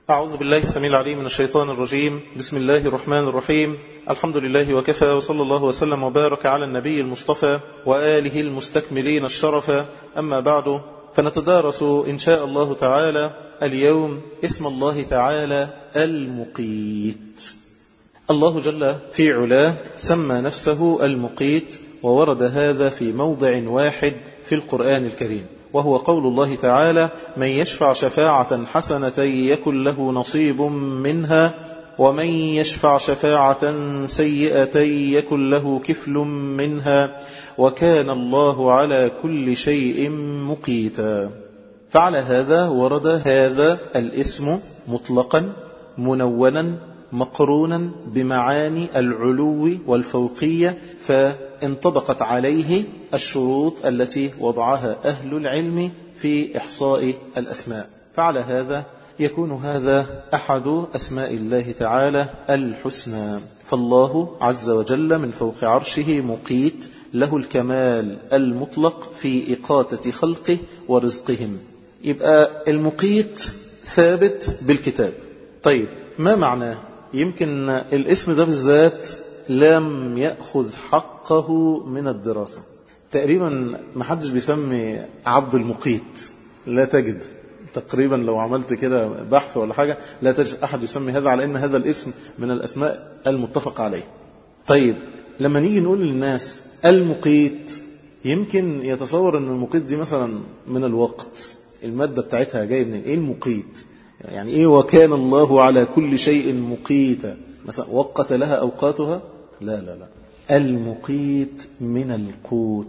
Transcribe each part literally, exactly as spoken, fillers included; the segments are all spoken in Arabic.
أعوذ بالله السميع العليم من الشيطان الرجيم. بسم الله الرحمن الرحيم. الحمد لله وكفى، وصلى الله وسلم وبارك على النبي المصطفى وآله المستكملين الشرف. أما بعد، فنتدارس إن شاء الله تعالى اليوم اسم الله تعالى المقيت. الله جل في علاه سمى نفسه المقيت، وورد هذا في موضع واحد في القرآن الكريم، وهو قول الله تعالى: من يشفع شفاعة حسنة يكن له نصيب منها ومن يشفع شفاعة سيئة يكن له كفل منها وكان الله على كل شيء مقيتا. فعلى هذا ورد هذا الاسم مطلقا منونا مقرونا بمعاني العلو والفوقية، فانطبقت عليه الشروط التي وضعها أهل العلم في إحصاء الأسماء. فعلى هذا يكون هذا أحد أسماء الله تعالى الحسنى. فالله عز وجل من فوق عرشه مقيت، له الكمال المطلق في إقاتة خلقه ورزقهم. يبقى المقيت ثابت بالكتاب. طيب، ما معناه؟ يمكن الاسم ده بالذات لم يأخذ حقه من الدراسة. تقريبا ما حدش بيسمي عبد المقيت، لا تجد تقريبا لو عملت كده بحث ولا حاجة لا تجد أحد يسمي هذا، على أن هذا الاسم من الأسماء المتفق عليه. طيب، لما نيجي نقول للناس المقيت، يمكن يتصور أن المقيت دي مثلا من الوقت، المادة بتاعتها جاية من إيه المقيت؟ يعني إيه وكان الله على كل شيء مقيتا؟ مثلا وقت لها أوقاتها؟ لا لا لا، المقيت من القوت.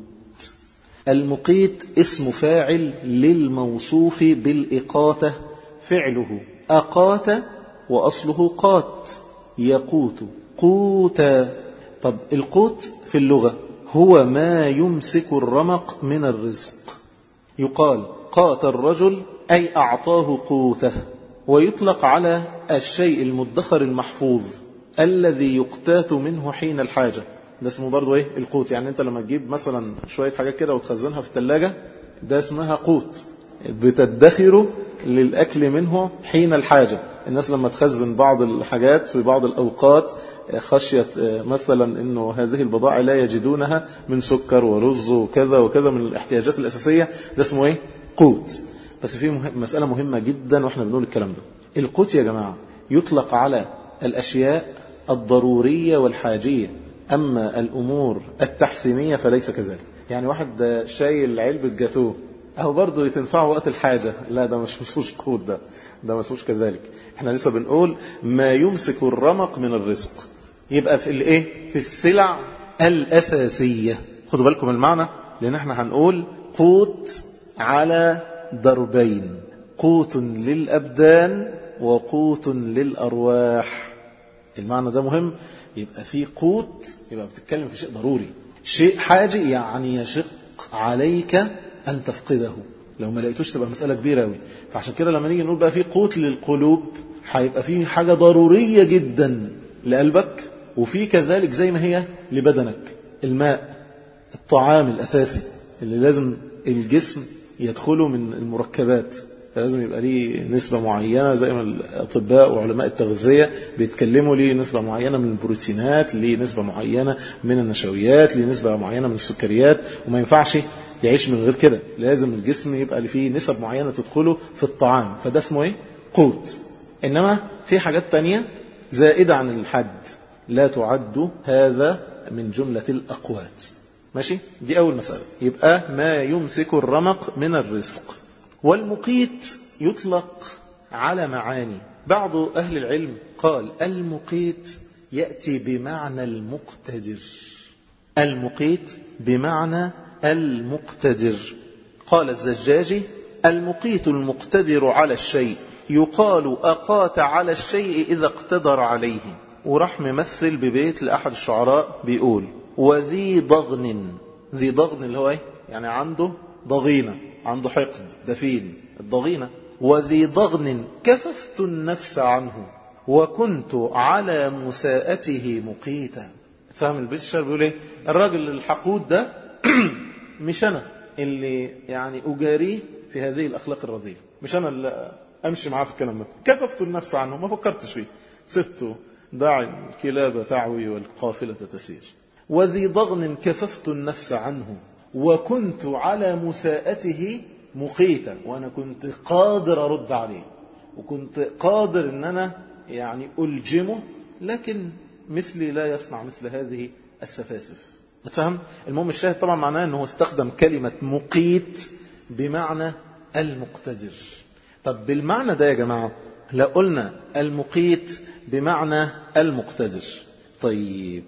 المقيت اسم فاعل للموصوف بالإقاتة، فعله أقات وأصله قات، يقوت قوتا. طب القوت في اللغة هو ما يمسك الرمق من الرزق. يقال قات الرجل أي أعطاه قوته، ويطلق على الشيء المدخر المحفوظ الذي يقتات منه حين الحاجة، ده اسمه برضو ايه؟ القوت. يعني انت لما تجيب مثلا شوية حاجات كده وتخزنها في الثلاجة، ده اسمها قوت، بتدخره للأكل منه حين الحاجة. الناس لما تخزن بعض الحاجات في بعض الأوقات خشية مثلا انه هذه البضائع لا يجدونها من سكر ورز وكذا وكذا من الاحتياجات الأساسية، ده اسمه ايه؟ قوت. بس في مهم مسألة مهمة جدا واحنا بنقول الكلام ده. القوت يا جماعة يطلق على الأشياء الضرورية والحاجية، أما الأمور التحسينية فليس كذلك. يعني واحد شايل علبة جاتوه أو برضه يتنفعه وقت الحاجة، لا ده مش مسوش قوت، ده ده مسوش كذلك. احنا لسه بنقول ما يمسك الرمق من الرزق، يبقى في الايه؟ في السلع الأساسية. خدوا بالكم المعنى، لأن احنا هنقول قوت على ضربين: قوت للأبدان وقوت للأرواح. المعنى ده مهم. يبقى في قوت، يبقى بتتكلم في شيء ضروري، شيء حاجة، يعني يشق عليك أن تفقده، لو ما لقيتوش تبقى مسألة كبيرة أوي. فعشان كده لما نيجي نقول بقى في قوت للقلوب، هيبقى في حاجة ضرورية جدا لقلبك، وفي كذلك زي ما هي لبدنك، الماء، الطعام الأساسي اللي لازم الجسم يدخله من المركبات، لازم يبقى ليه نسبة معينة، زي ما الأطباء وعلماء التغذية بيتكلموا ليه نسبة معينة من البروتينات، ليه نسبة معينة من النشويات، ليه نسبة معينة من السكريات، وما ينفعش يعيش من غير كده، لازم الجسم يبقى فيه نسب معينة تدخله في الطعام، فده اسمه ايه؟ قوت. إنما في حاجات تانية زائدة عن الحد لا تعد، هذا من جملة الأقوات. ماشي؟ دي أول مسألة. يبقى ما يمسك الرمق من الرزق. والمقيت يطلق على معاني. بعض أهل العلم قال المقيت يأتي بمعنى المقتدر. المقيت بمعنى المقتدر. قال الزجاجي: المقيت المقتدر على الشيء، يقال أقات على الشيء إذا اقتدر عليه. وراح ممثل ببيت لأحد الشعراء بيقول: وذي ضغن. ذي ضغن اللي هو ايه؟ يعني عنده ضغينة، عنده حقد، دفين، الضغينة. وذي ضغن كففت النفس عنه وكنت على مساءته مقيتا. فهم البيت الشعر بيقول ايه؟ الراجل الحقود ده مش أنا اللي يعني أجاريه في هذه الأخلاق الرذيلة، مش أنا اللي أمشي معاه في الكلام ده. كففت النفس عنه، ما فكرتش فيه، سبته. دع الكلاب تعوي والقافلة تسير. وذي ضغن كففت النفس عنه وكنت على مساءته مقيتا. وأنا كنت قادر أرد عليه، وكنت قادر أن أنا يعني ألجمه، لكن مثلي لا يصنع مثل هذه السفاسف. تفهم؟ المهم الشاهد طبعا معناه أنه استخدم كلمة مقيت بمعنى المقتدر. طب بالمعنى ده يا جماعة لا قلنا المقيت بمعنى المقتدر، طيب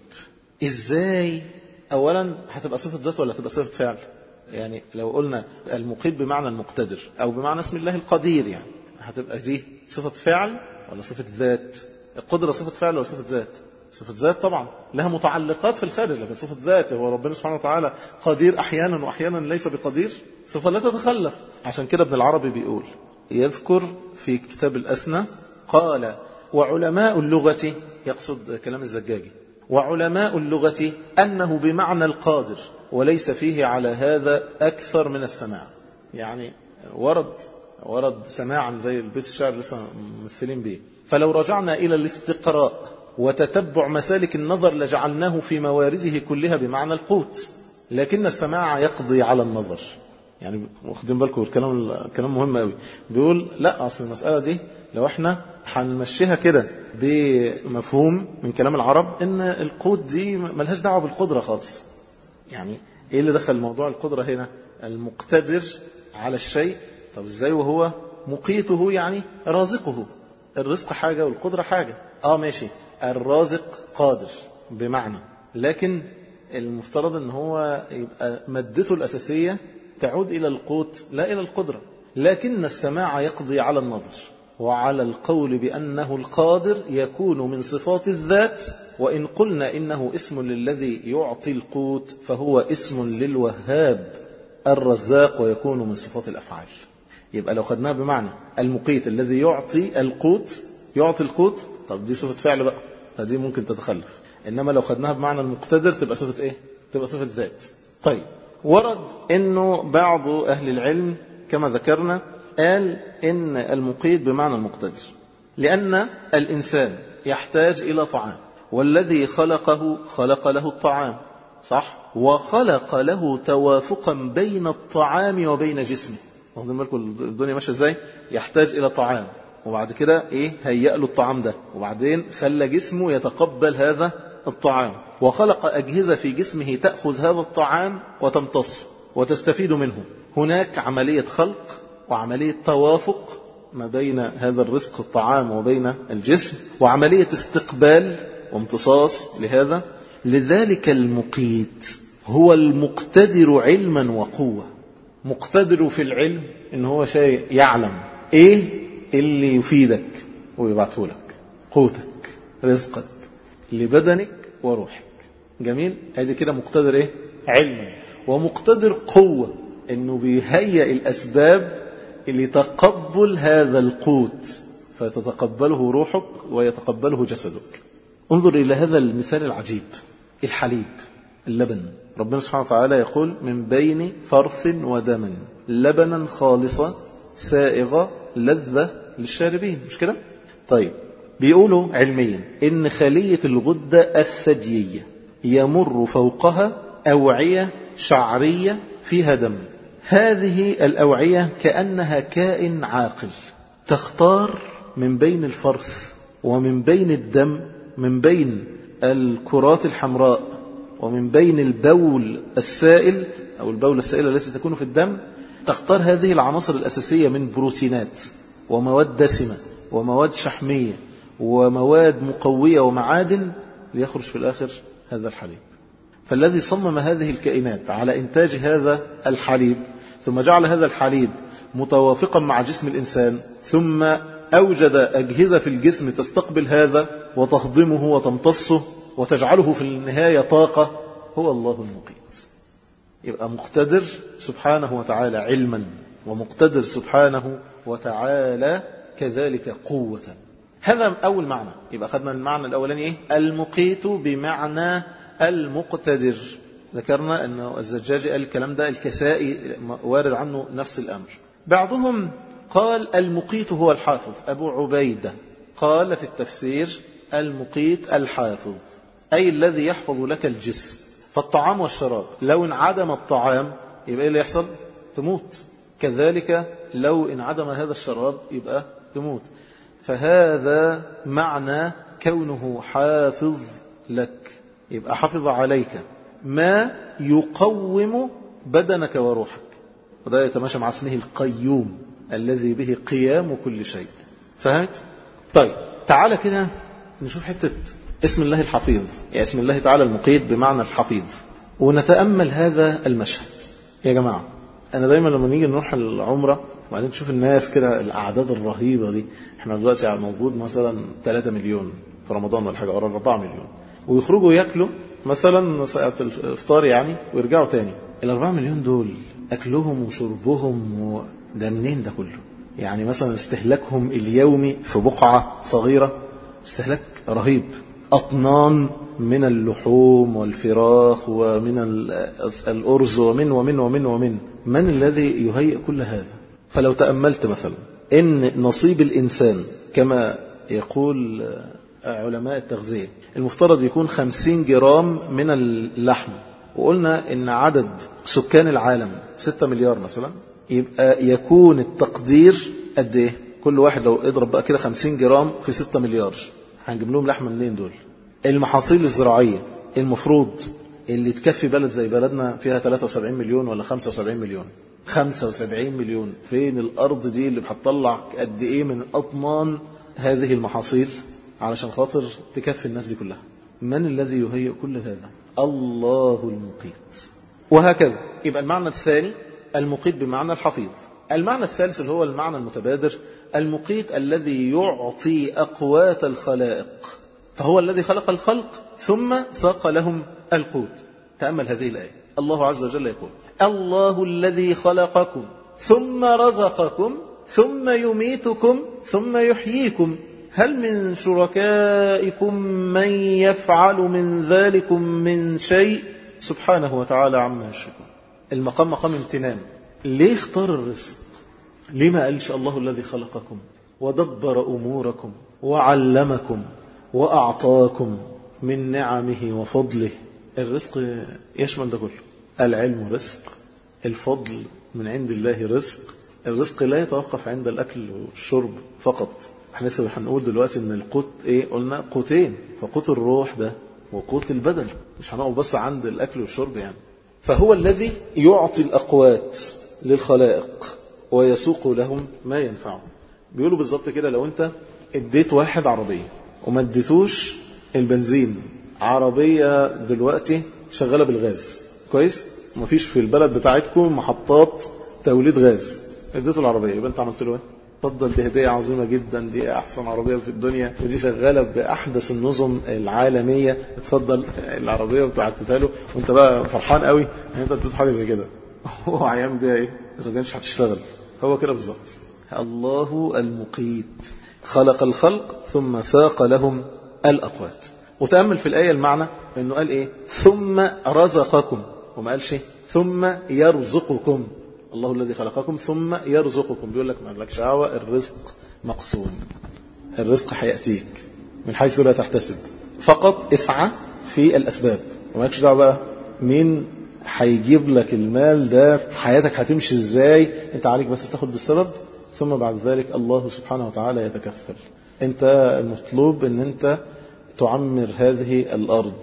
ازاي؟ اولا هتبقى صفة ذات ولا هتبقى صفة فعل؟ يعني لو قلنا المقيت بمعنى المقتدر او بمعنى اسم الله القدير، يعني هتبقى دي صفة فعل ولا صفة ذات؟ القدرة صفة فعل ولا صفة ذات؟ صفة ذات طبعا، لها متعلقات في الخارج، لكن صفة ذات هو ربنا سبحانه وتعالى قدير احيانا واحيانا ليس بقدير، صفة لا تتخلف. عشان كده ابن العربي بيقول، يذكر في كتاب الأسنى قال: وعلماء اللغة، يقصد كلام الزجاجي، وعلماء اللغة أنه بمعنى القادر وليس فيه على هذا أكثر من السماع. يعني ورد ورد سماعا زي البيت الشعر لسه ممثلين به. فلو رجعنا إلى الاستقراء وتتبع مسالك النظر لجعلناه في موارده كلها بمعنى القوت، لكن السماع يقضي على النظر. يعني واخدين بالكم الكلام الكلام مهم قوي. بيقول لا، اصل المساله دي لو احنا هنمشيها كده بمفهوم من كلام العرب ان القوت دي ملهاش دعوه بالقدره خالص. يعني ايه اللي دخل موضوع القدره هنا؟ المقتدر على الشيء. طب ازاي وهو مقيته؟ يعني رازقه. الرزق حاجه والقدره حاجه. اه ماشي، الرازق قادر بمعنى، لكن المفترض ان هو يبقى مادته الاساسيه تعود إلى القوت لا إلى القدرة. لكن السماع يقضي على النظر، وعلى القول بأنه القادر يكون من صفات الذات. وإن قلنا إنه اسم للذي يعطي القوت فهو اسم للوهاب الرزاق، ويكون من صفات الأفعال. يبقى لو خدناها بمعنى المقيت الذي يعطي القوت، يعطي القوت، طب دي صفة فعل بقى، فدي ممكن تتخلف. إنما لو خدناها بمعنى المقتدر تبقى صفة إيه؟ تبقى صفة ذات. طيب ورد انه بعض اهل العلم كما ذكرنا قال ان المقيت بمعنى المقتدر، لان الانسان يحتاج الى طعام، والذي خلقه خلق له الطعام، صح؟ وخلق له توافقا بين الطعام وبين جسمه. واخدين بالكم الدنيا ماشيه ازاي؟ يحتاج الى طعام، وبعد كده ايه؟ هيأ له الطعام ده، وبعدين خلى جسمه يتقبل هذا الطعام، وخلق أجهزة في جسمه تأخذ هذا الطعام وتمتص وتستفيد منه. هناك عملية خلق وعملية توافق ما بين هذا الرزق الطعام وبين الجسم، وعملية استقبال وامتصاص لهذا. لذلك المقيت هو المقتدر علما وقوة. مقتدر في العلم إن هو شيء يعلم إيه اللي يفيدك ويبعته لك، قوتك، رزقك لبدنك وروحك. جميل؟ هذه كده مقتدر ايه؟ علما. ومقتدر قوة، انه بيهيئ الاسباب اللي تقبل هذا القوت، فتتقبله روحك ويتقبله جسدك. انظر الى هذا المثال العجيب، الحليب، اللبن. ربنا سبحانه وتعالى يقول: من بين فرث ودم لبنا خالصا سائغة لذة للشاربين. مش كده؟ طيب بيقولوا علميا إن خلية الغدة الثديية يمر فوقها أوعية شعرية فيها دم. هذه الأوعية كأنها كائن عاقل تختار من بين الفرث ومن بين الدم، من بين الكرات الحمراء ومن بين البول السائل أو البول السائلة التي تكون في الدم، تختار هذه العناصر الأساسية من بروتينات ومواد دسمة ومواد شحمية ومواد مقوية ومعادن، ليخرج في الآخر هذا الحليب. فالذي صمم هذه الكائنات على إنتاج هذا الحليب، ثم جعل هذا الحليب متوافقا مع جسم الإنسان، ثم أوجد أجهزة في الجسم تستقبل هذا وتهضمه وتمتصه وتجعله في النهاية طاقة، هو الله المقيت. يبقى مقتدر سبحانه وتعالى علما، ومقتدر سبحانه وتعالى كذلك قوة. هذا أول معنى. يبقى أخذنا المعنى الأولاني إيه؟ المقيت بمعنى المقتدر. ذكرنا أن الزجاجي قال الكلام ده، الكسائي وارد عنه نفس الأمر. بعضهم قال المقيت هو الحافظ. أبو عبيدة قال في التفسير المقيت الحافظ، أي الذي يحفظ لك الجسم. فالطعام والشراب لو انعدم الطعام يبقى إيه اللي يحصل؟ تموت. كذلك لو انعدم هذا الشراب يبقى تموت. فهذا معنى كونه حافظ لك، يبقى حافظ عليك ما يقوم بدنك وروحك، وده يتماشى مع اسمه القيوم الذي به قيام كل شيء. فهمت؟ طيب تعالى كده نشوف حتة اسم الله الحفيظ، يعني اسم الله تعالى المقيت بمعنى الحفيظ، ونتأمل هذا المشهد. يا جماعة أنا دايما لما نيجي نروح العمرة وبعدين تشوف الناس كده الأعداد الرهيبة دي، احنا دلوقتي على موجود مثلا ثلاثة مليون في رمضان ولا حاجة، أو أربعة مليون، ويخرجوا يأكلوا مثلا ساعة الإفطار يعني ويرجعوا تاني. الأربعة مليون دول أكلهم وشربهم و... ده منين ده كله؟ يعني مثلا استهلاكهم اليومي في بقعة صغيرة استهلاك رهيب، أطنان من اللحوم والفراخ ومن الأرز ومن ومن ومن ومن من الذي يهيئ كل هذا؟ فلو تأملت مثلا إن نصيب الإنسان كما يقول علماء التغذية المفترض يكون خمسين جرام من اللحم، وقلنا إن عدد سكان العالم ستة مليار مثلا، يبقى يكون التقدير قد إيه؟ كل واحد لو اضرب بقى كده خمسين جرام في ستة مليار، هنجيب لهم لحمة منين دول؟ المحاصيل الزراعية المفروض اللي تكفي بلد زي بلدنا فيها ثلاثة وسبعين مليون ولا خمسة وسبعين مليون، خمسة وسبعين مليون، فين الأرض دي اللي هتطلع قد إيه من أطنان هذه المحاصيل علشان خاطر تكفي الناس دي كلها؟ من الذي يهيئ كل هذا؟ الله المقيت. وهكذا يبقى المعنى الثاني المقيت بمعنى الحفيظ. المعنى الثالث اللي هو المعنى المتبادر المقيت الذي يعطي أقوات الخلائق، فهو الذي خلق الخلق ثم ساق لهم القوت. تأمل هذه الآية، الله عز وجل يقول الله الذي خلقكم ثم رزقكم ثم يميتكم ثم يحييكم هل من شركائكم من يفعل من ذلكم من شيء سبحانه وتعالى عما يشركون. المقام مقام امتنان. ليه اختار الرزق؟ ليه ما قالش الله الذي خلقكم ودبر أموركم وعلمكم وأعطاكم من نعمه وفضله؟ الرزق يشمل ده كله، العلم رزق، الفضل من عند الله رزق. الرزق لا يتوقف عند الأكل والشرب فقط. احنا لسه هنقول دلوقتي ان القوت ايه؟ قلنا قوتين، فقوت الروح ده وقوت البدن، مش هنقف بس عند الأكل والشرب يعني. فهو الذي يعطي الأقوات للخلائق ويسوق لهم ما ينفعهم. بيقولوا بالظبط كده لو انت اديت واحد عربية وما اديتوش البنزين، عربية دلوقتي شغالة بالغاز كويس، ومفيش في البلد بتاعتكم محطات توليد غاز، اديته العربية، يبقى انت عملت له ايه؟ اتفضل، دي هدية عظيمة جدا، دي احسن عربية في الدنيا ودي شغالة باحدث النظم العالمية، اتفضل العربية وبتاعتها له، وانت بقى فرحان قوي ان انت اديته حاجة زي كده. هو عيان بيها ايه؟ اذا كانش هتشتغل. هو كده بالظبط. الله المقيت خلق الخلق ثم ساق لهم الأقوات. وتأمل في الآية المعنى انه قال ايه؟ ثم رزقكم، وما قالش ثم يرزقكم. الله الذي خلقكم ثم يرزقكم، بيقول لك ما لكش دعوة، الرزق مقسوم، الرزق هيأتيك من حيث لا تحتسب، فقط اسعى في الأسباب، وما لكش دعوة بقى مين هيجيب لك المال ده، حياتك هتمشي ازاي، انت عليك بس تاخد بالسبب، ثم بعد ذلك الله سبحانه وتعالى يتكفل. انت المطلوب ان انت تعمر هذه الأرض،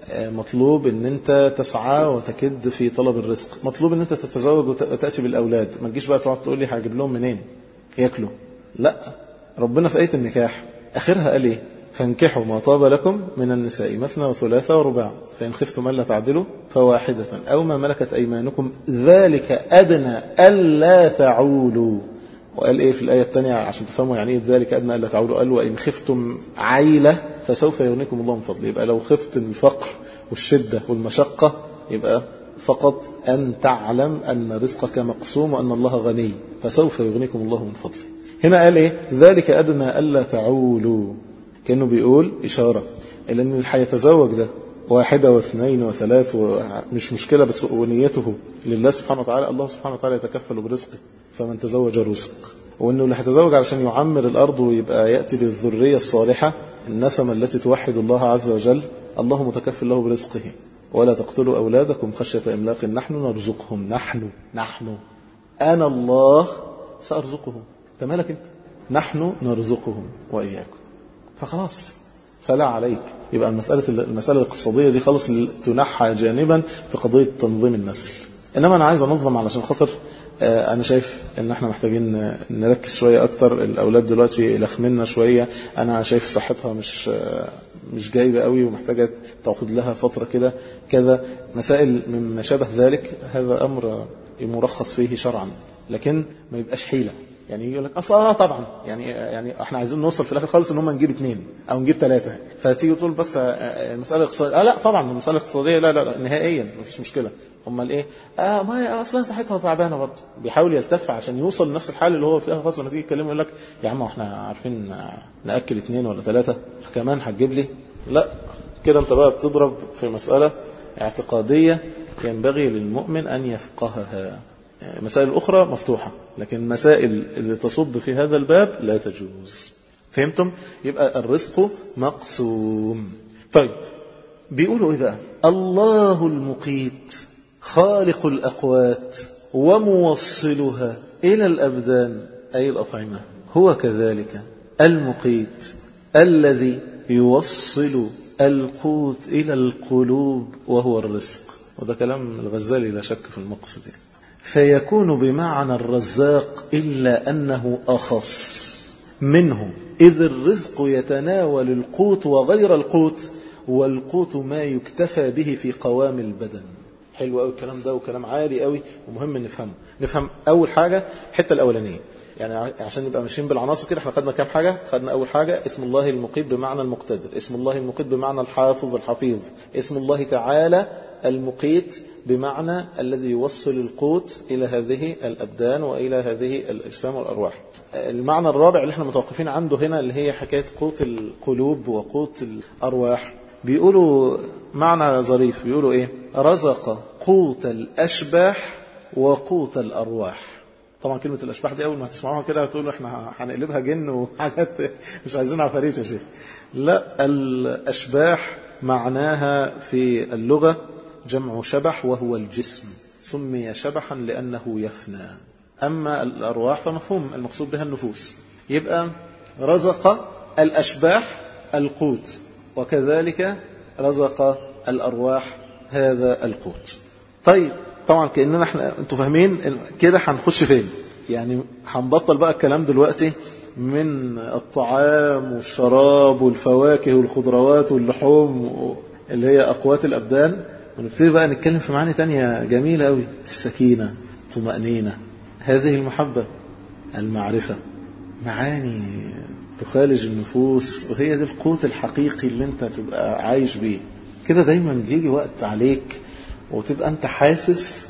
مطلوب ان انت تسعى وتكد في طلب الرزق، مطلوب ان انت تتزوج وتأتي بالأولاد. ما تجيش بقى تقعد تقول لي هجيب لهم منين ياكلوا، لا. ربنا في آية النكاح آخرها قال ايه؟ فانكحوا ما طاب لكم من النساء مثنى وثلاثة ورباع فإن خفتم ألا تعدلوا فواحدة أو ما ملكت أيمانكم ذلك أدنى ألا تعولوا. وقال ايه في الآية الثانية عشان تفهموا يعني ايه ذلك أدنى ألا تعولوا؟ قال وإن خفتم عيلة فسوف يغنيكم الله من فضله. يبقى لو خفت الفقر والشدة والمشقة يبقى فقط أن تعلم أن رزقك مقسوم وأن الله غني فسوف يغنيكم الله من فضله. هنا قال ايه؟ ذلك أدنى ألا تعولوا، كأنه بيقول إشارة إلى أن اللي هيتزوج ده واحدة واثنين وثلاث مش مشكلة، بس ونيته لله سبحانه وتعالى، الله سبحانه وتعالى يتكفل برزقه، فمن تزوج رزق. وأنه اللي هيتزوج علشان يعمر الأرض ويبقى يأتي بالذرية الصالحة النسمة التي توحد الله عز وجل، الله متكفل له برزقه. ولا تقتلوا أولادكم خشية إملاق نحن نرزقهم نحن نحن أنا الله سأرزقهم. أنت مالك أنت؟ نحن نرزقهم وإياكم. فخلاص فلا عليك. يبقى المسألة المسألة الاقتصادية دي خلاص تنحى جانبا في قضية تنظيم النسل. إنما أنا عايز أنظم علشان خاطر أنا شايف إن إحنا محتاجين نركز شوية أكتر. الأولاد دلوقتي لخمنا شوية، أنا شايف صحتها مش مش جايبة قوي ومحتاجة تأخذ لها فترة كده كذا مسائل مما شابه ذلك. هذا أمر مرخص فيه شرعا، لكن ما يبقاش حيلة. يعني يقول لك اصلا اه طبعا يعني يعني احنا عايزين نوصل في الاخر خالص ان هم نجيب اثنين او نجيب ثلاثه، فتيجي تقول بس المساله الاقتصاديه. اه لا طبعا المساله الاقتصاديه لا لا, لا نهائيا مفيش مشكله. امال ايه؟ اه ما اصلا صحتها تعبانه برضه. بيحاول يلتف عشان يوصل لنفس الحال اللي هو فيها خالص. لما تيجي تكلمه يقول لك يا عم احنا عارفين ناكل اثنين ولا ثلاثه كمان هتجيب لي؟ لا كده انت بقى بتضرب في مساله اعتقاديه ينبغي للمؤمن ان يفقهها. مسائل أخرى مفتوحة، لكن مسائل اللي تصب في هذا الباب لا تجوز. فهمتم؟ يبقى الرزق مقسوم. طيب بيقولوا إيه بقى؟ الله المقيت خالق الأقوات وموصلها إلى الأبدان أي الأطعمة، هو كذلك المقيت الذي يوصل القوت إلى القلوب وهو الرزق. وده كلام الغزالي لا شك في المقصد. فيكون بمعنى الرزاق إلا أنه أخص منه، إذ الرزق يتناول القوت وغير القوت، والقوت ما يكتفى به في قوام البدن. حلو قوي الكلام ده وكلام عالي قوي ومهم نفهمه. نفهم أول حاجة حتة الأولانية، يعني عشان نبقى ماشيين بالعناصر كده. احنا خدنا كام حاجة؟ خدنا أول حاجة اسم الله المقيت بمعنى المقتدر، اسم الله المقيت بمعنى الحافظ الحفيظ، اسم الله تعالى المقيت بمعنى الذي يوصل القوت إلى هذه الأبدان وإلى هذه الأجسام والأرواح. المعنى الرابع اللي احنا متوقفين عنده هنا اللي هي حكاية قوت القلوب وقوت الأرواح. بيقولوا معنى ظريف، بيقولوا ايه؟ رزق قوت الأشباح وقوت الأرواح. طبعا كلمة الأشباح دي أول ما تسمعوها كده هتقولوا احنا هنقلبها جن وحاجات مش عايزين عفاريت يا شيخ. لا، الأشباح معناها في اللغة جمع شبح وهو الجسم، سمي شبحا لأنه يفنى. أما الأرواح فمفهوم المقصود بها النفوس. يبقى رزق الأشباح القوت، وكذلك رزق الأرواح هذا القوت. طيب طبعا كأننا احنا انتوا فاهمين كده هنخش فين؟ يعني هنبطل بقى الكلام دلوقتي من الطعام والشراب والفواكه والخضروات واللحوم اللي هي أقوات الأبدان، ونبتدي بقى نتكلم في معاني تانية جميلة قوي. السكينة، طمأنينة، هذه المحبة، المعرفة، معاني تخالج النفوس، وهي دي القوت الحقيقي اللي انت تبقى عايش بيه. كده دايما بيجي وقت عليك وتبقى انت حاسس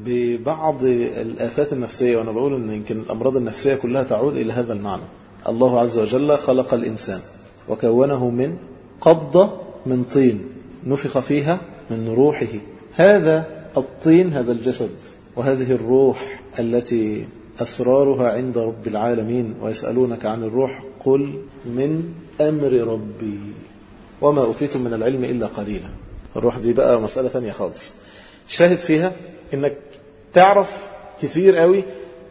ببعض الآفات النفسية. وانا بقول ان يمكن الأمراض النفسية كلها تعود إلى هذا المعنى. الله عز وجل خلق الإنسان وكونه من قبضة من طين نفخ فيها من روحه. هذا الطين هذا الجسد، وهذه الروح التي أسرارها عند رب العالمين. ويسألونك عن الروح قل من أمر ربي وما أوتيتم من العلم إلا قليلا. الروح دي بقى مسألة ثانية خالص. شاهد فيها إنك تعرف كثير قوي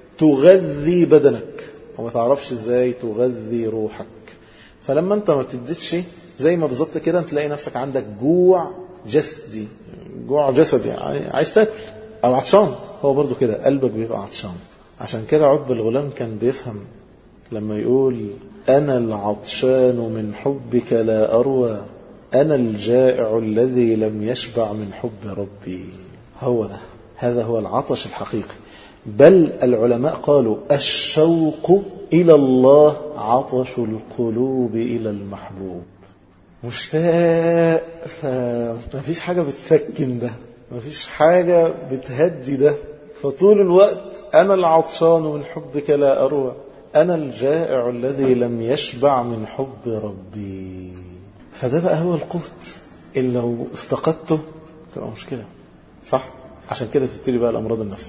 تغذي بدنك وما تعرفش إزاي تغذي روحك. فلما أنت ما تديتش زي ما بالظبط كده انت تلاقي نفسك عندك جوع جسدي، جوع جسدي يعني عايز تاكل او عطشان. هو برضو كده قلبك بيبقى عطشان. عشان كده عتبة الغلام كان بيفهم لما يقول أنا العطشان من حبك لا أروى، أنا الجائع الذي لم يشبع من حب ربي. هو ده، هذا هو العطش الحقيقي. بل العلماء قالوا الشوق إلى الله عطش القلوب إلى المحبوب. مشتاق، فما فيش حاجة بتسكن ده، ما فيش حاجة بتهدي ده. فطول الوقت أنا العطشان من حبك لا أروى، أنا الجائع الذي لم يشبع من حب ربي. فده بقى هو القوت اللي لو افتقدته تبقى مشكلة، صح؟ عشان كده تبتدي بقى الأمراض النفسية.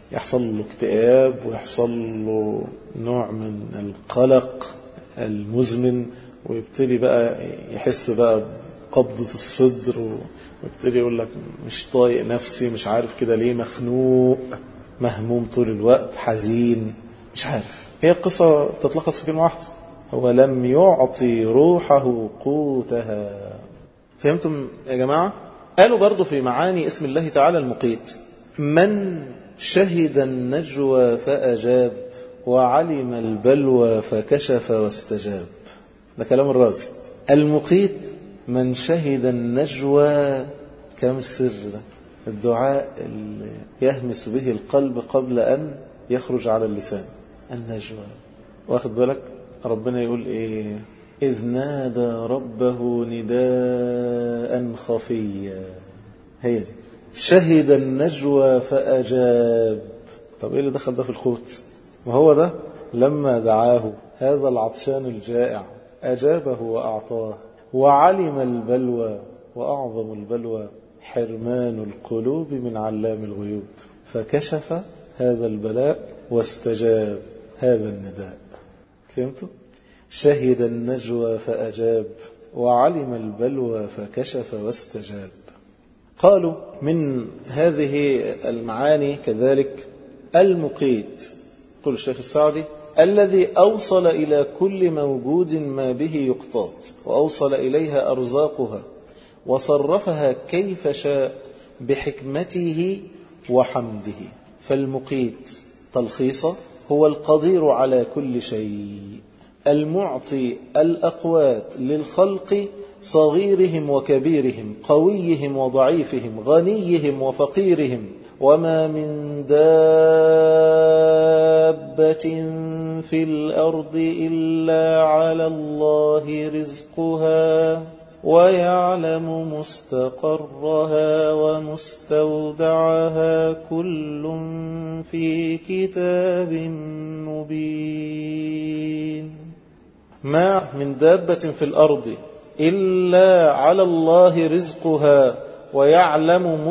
يحصل له اكتئاب ويحصل له نوع من القلق المزمن، ويبتدي بقى يحس بقى بقبضة الصدر، ويبتدي يقول لك مش طايق نفسي، مش عارف كده ليه، مخنوق، مهموم طول الوقت، حزين، مش عارف. هي القصة تتلخص في كلمة واحدة: هو لم يعطي روحه قوتها. فهمتم يا جماعة؟ قالوا برضو في معاني اسم الله تعالى المقيت: من شهد النجوى فأجاب، وعلم البلوى فكشف واستجاب. ده كلام الرازي. المقيت من شهد النجوى، كلام السر ده، الدعاء اللي يهمس به القلب قبل أن يخرج على اللسان، النجوى. واخد بالك ربنا يقول إيه؟ إذ نادى ربه نداء خفيا. هي دي شهد النجوى فأجاب. طب إيه اللي دخل ده في الخوت؟ وهو ده لما دعاه هذا العطشان الجائع أجابه وأعطاه، وعلم البلوى، وأعظم البلوى حرمان القلوب من علام الغيوب، فكشف هذا البلاء واستجاب هذا النداء. فهمتوا؟ شهد النجوى فأجاب، وعلم البلوى فكشف واستجاب. قالوا من هذه المعاني كذلك المقيت، قل الشيخ السعدي: الذي أوصل إلى كل موجود ما به يقتات، وأوصل إليها أرزاقها، وصرفها كيف شاء بحكمته وحمده. فالمقيت تلخيصه هو القدير على كل شيء، المعطي الأقوات للخلق، صغيرهم وكبيرهم، قويهم وضعيفهم، غنيهم وفقيرهم. وما من دابة في الأرض إلا على الله رزقها، ويعلم مستقرها ومستودعها، كل في كتاب مبين. ما من دابة في الأرض إلا على الله رزقها، ويعلم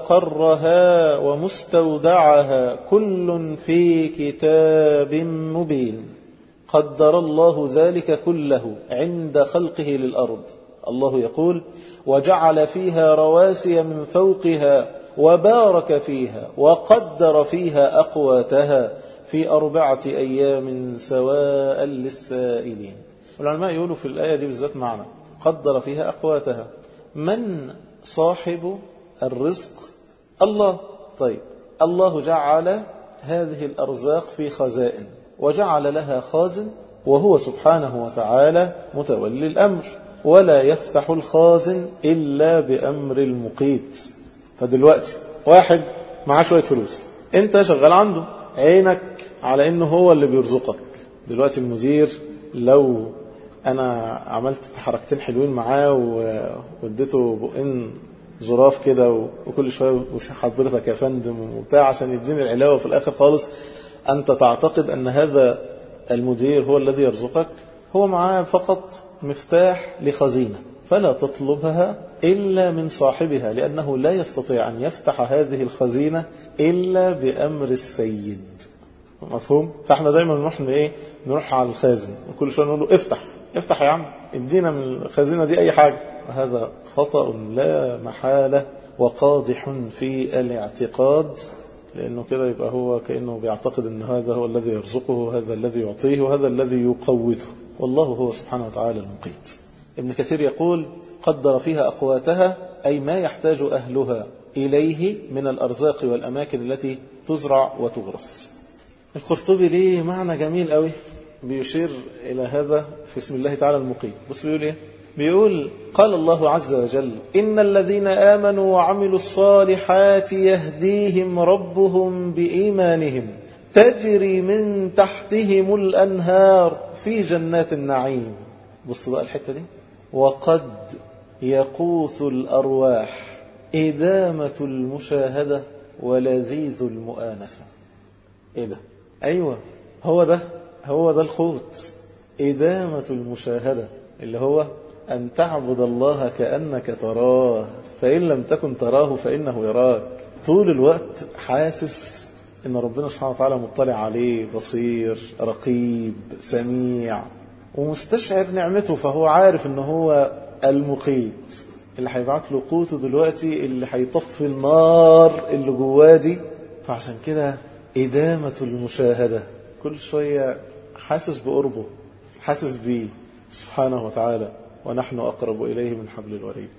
مستقرها ومستودعها، كل في كتاب مبين. قدر الله ذلك كله عند خلقه للأرض. الله يقول: وجعل فيها رواسي من فوقها، وبارك فيها، وقدر فيها أقواتها في أربعة أيام سواء للسائلين. والعلماء يقولوا في الآية دي بالذات معنى قدر فيها أقواتها. من صاحب الرزق؟ الله. طيب الله جعل هذه الأرزاق في خزائن، وجعل لها خازن، وهو سبحانه وتعالى متولي الأمر، ولا يفتح الخازن إلا بأمر المقيت. فدلوقتي واحد معاه شوية فلوس، انت شغال عنده، عينك على انه هو اللي بيرزقك. دلوقتي المدير لو انا عملت حركتين حلوين معاه واديته بقين ظراف كده وكل شوية حضرتك يا فندم وبتاع عشان يديني العلاوة في الاخر خالص، انت تعتقد ان هذا المدير هو الذي يرزقك؟ هو معاه فقط مفتاح لخزينة، فلا تطلبها إلا من صاحبها، لأنه لا يستطيع أن يفتح هذه الخزينة إلا بأمر السيد. مفهوم؟ فاحنا دايما نروح ايه نروح على الخازن وكل شوية نقول له افتح افتح يا عم، ادينا من الخزينة دي أي حاجة. وهذا خطأ لا محالة وقادح في الاعتقاد، لأنه كده يبقى هو كأنه بيعتقد أن هذا هو الذي يرزقه، وهذا الذي يعطيه، وهذا الذي يقوته، والله هو سبحانه وتعالى المقيت. ابن كثير يقول: قدر فيها أقواتها، أي ما يحتاج أهلها إليه من الأرزاق والأماكن التي تزرع وتغرس. القرطبي ليه معنى جميل قوي بيشير إلى هذا في اسم الله تعالى المقيت. بص بيقول إيه؟ بيقول: قال الله عز وجل: إن الذين آمنوا وعملوا الصالحات يهديهم ربهم بإيمانهم تجري من تحتهم الأنهار في جنات النعيم. بص بقى الحتة دي: وقد يقوت الأرواح إدامة المشاهدة ولذيذ المؤانسة. إيه ده؟ أيوة هو ده هو ده القوت، إدامة المشاهدة، اللي هو أن تعبد الله كأنك تراه، فإن لم تكن تراه فإنه يراك. طول الوقت حاسس إن ربنا سبحانه وتعالى مطلع عليه، بصير، رقيب، سميع، ومستشعر نعمته، فهو عارف إنه هو المقيت اللي هيبعت له قوته دلوقتي، اللي هيطفي النار اللي جواه دي. فعشان كده إدامة المشاهدة، كل شوية حاسس بقربه، حاسس بيه سبحانه وتعالى، ونحن أقرب إليه من حبل الوريد.